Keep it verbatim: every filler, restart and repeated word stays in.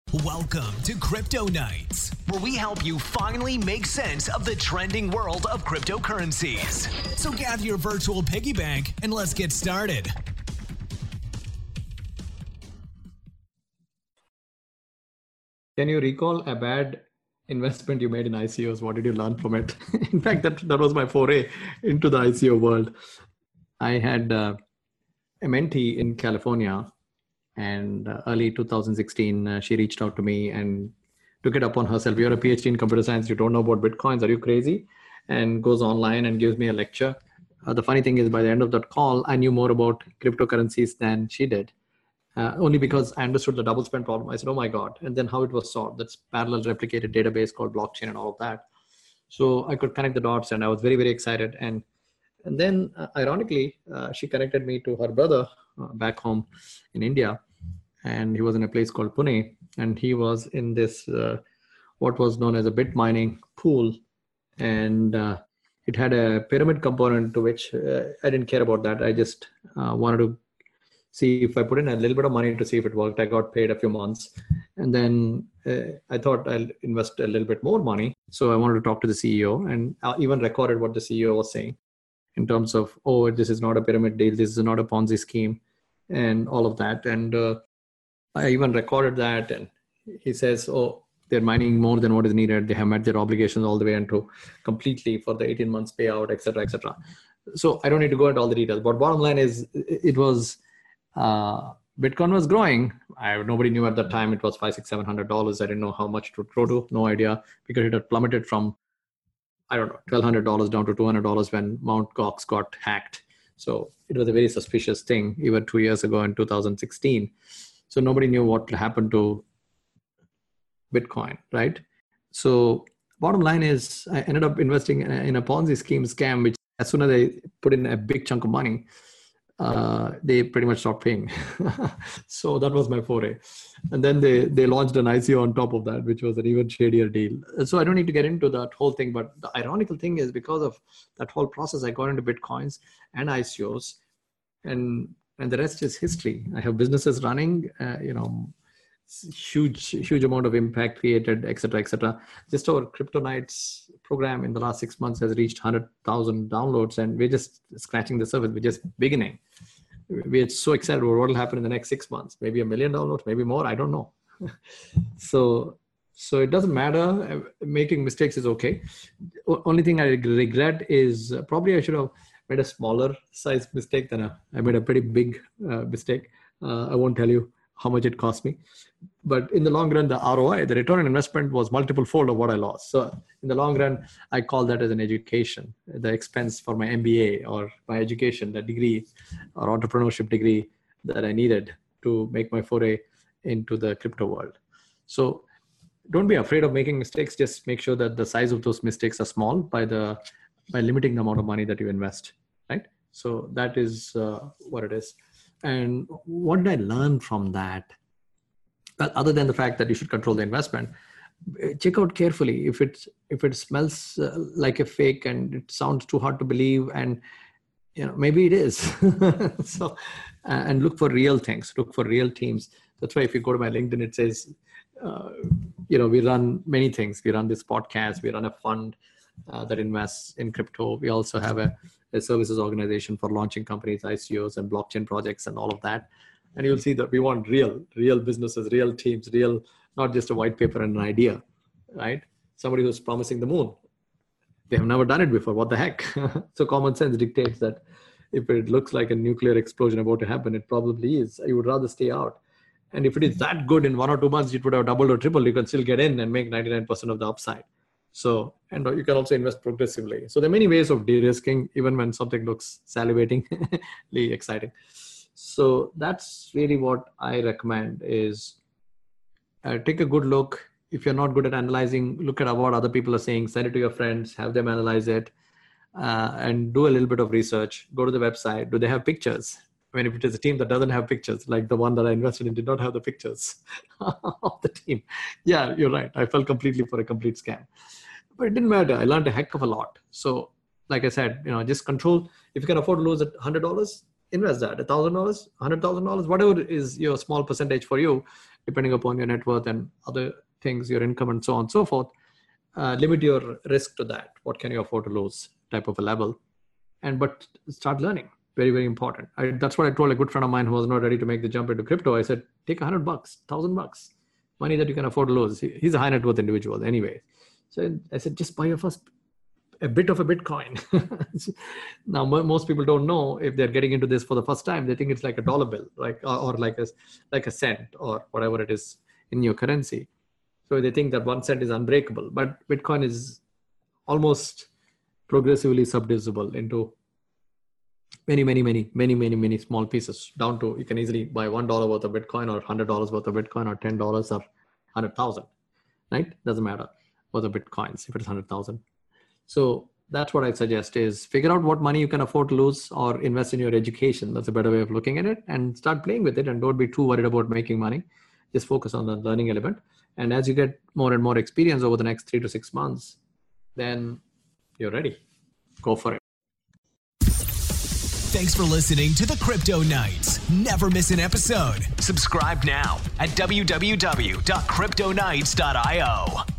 Welcome to Crypto Nights, where we help you finally make sense of the trending world of cryptocurrencies. So gather your virtual piggy bank and let's get started. Can you recall a bad investment you made in I C Os? What did you learn from it? In fact, that, that was my foray into the I C O world. I had uh, a mentee in California, and uh, early two thousand sixteen, uh, she reached out to me and took it upon herself. You're a PhD in computer science. You don't know about Bitcoins. Are you crazy? And goes online and gives me a lecture. Uh, the funny thing is, by the end of that call, I knew more about cryptocurrencies than she did. Uh, only because I understood the double spend problem. I said, oh my God. And then how it was solved. That's parallel replicated database called blockchain and all of that. So I could connect the dots and I was very, very excited. And and then uh, ironically, uh, she connected me to her brother uh, back home in India. And he was in a place called Pune. And he was in this, uh, what was known as a bit mining pool. And uh, it had a pyramid component to which uh, I didn't care about that. I just uh, wanted to see if I put in a little bit of money to see if it worked. I got paid a few months. And then uh, I thought I'll invest a little bit more money. So I wanted to talk to the C E O, and I even recorded what the C E O was saying in terms of, oh, this is not a pyramid deal. This is not a Ponzi scheme and all of that. And uh, I even recorded that. And he says, oh, they're mining more than what is needed. They have met their obligations all the way into completely for the eighteen months payout, et cetera, et cetera. So I don't need to go into all the details. But bottom line is, it was, Uh, Bitcoin was growing. I, nobody knew at that time it was five, six, seven hundred dollars. I didn't know how much to grow to. No idea, because it had plummeted from, I don't know, twelve hundred dollars down to two hundred dollars when Mount Gox got hacked. So it was a very suspicious thing, even two years ago in two thousand sixteen. So nobody knew what happened to Bitcoin, right? So bottom line is, I ended up investing in a, in a Ponzi scheme scam, which as soon as I put in a big chunk of money, Uh, they pretty much stopped paying. So that was my foray. And then they, they launched an I C O on top of that, which was an even shadier deal. So I don't need to get into that whole thing. But the ironical thing is, because of that whole process, I got into Bitcoins and I C Os, and, and the rest is history. I have businesses running, uh, you know, huge, huge amount of impact created, et cetera, et cetera. Just our Crypto Nights program in the last six months has reached one hundred thousand downloads, and we're just scratching the surface. We're just beginning. We're so excited about what will happen in the next six months. Maybe a million downloads, maybe more. I don't know. so, so it doesn't matter. Making mistakes is okay. O- only thing I regret is uh, probably I should have made a smaller size mistake than a, I made a pretty big uh, mistake. Uh, I won't tell you how much it cost me. But in the long run, the R O I, the return on investment, was multiple fold of what I lost. So in the long run, I call that as an education, the expense for my M B A or my education, the degree or entrepreneurship degree that I needed to make my foray into the crypto world. So don't be afraid of making mistakes. Just make sure that the size of those mistakes are small by the by limiting the amount of money that you invest, right? So that is uh, what it is. And what did I learn from that? Well, other than the fact that you should control the investment, check out carefully if it if it smells uh, like a fake and it sounds too hard to believe, and you know maybe it is. So, uh, and look for real things. Look for real teams. That's why if you go to my LinkedIn, it says, uh, you know, we run many things. We run this podcast. We run a fund uh, that invests in crypto. We also have a a services organization for launching companies, I C Os, and blockchain projects, and all of that. And you'll see that we want real, real businesses, real teams, real, not just a white paper and an idea, right? Somebody who's promising the moon. They have never done it before. What the heck? So common sense dictates that if it looks like a nuclear explosion about to happen, it probably is. You would rather stay out. And if it is that good in one or two months, it would have doubled or tripled. You can still get in and make ninety-nine percent of the upside. So, and you can also invest progressively. So there are many ways of de-risking, even when something looks salivatingly exciting. So that's really what I recommend is uh, take a good look. If you're not good at analyzing, look at what other people are saying, send it to your friends, have them analyze it, uh, and do a little bit of research. Go to the website. Do they have pictures? I mean, if it is a team that doesn't have pictures, like the one that I invested in did not have the pictures of the team. Yeah, you're right. I fell completely for a complete scam. But it didn't matter. I learned a heck of a lot. So like I said, you know, just control. If you can afford to lose one hundred dollars, invest that. one thousand dollars, one hundred thousand dollars, whatever is your small percentage for you, depending upon your net worth and other things, your income and so on and so forth. Uh, limit your risk to that. What can you afford to lose type of a level. And but start learning. Very, very important. I, that's what I told a good friend of mine who was not ready to make the jump into crypto. I said, take a hundred bucks, thousand bucks, money that you can afford to lose. He, he's a high net worth individual anyway. So I said, just buy your first a bit of a Bitcoin. Now, most people don't know if they're getting into this for the first time. They think it's like a dollar bill, like or, or like a like a cent or whatever it is in your currency. So they think that one cent is unbreakable, but Bitcoin is almost progressively subdivisible into many, many, many, many, many, many small pieces. Down to you can easily buy one dollar worth of Bitcoin, or hundred dollars worth of Bitcoin, or ten dollars or hundred thousand. Right? Doesn't matter worth of Bitcoins if it's hundred thousand. So that's what I suggest is figure out what money you can afford to lose or invest in your education. That's a better way of looking at it, and start playing with it, and don't be too worried about making money. Just focus on the learning element. And as you get more and more experience over the next three to six months, then you're ready. Go for it. Thanks for listening to the Crypto Knights. Never miss an episode. Subscribe now at w w w dot crypto knights dot i o.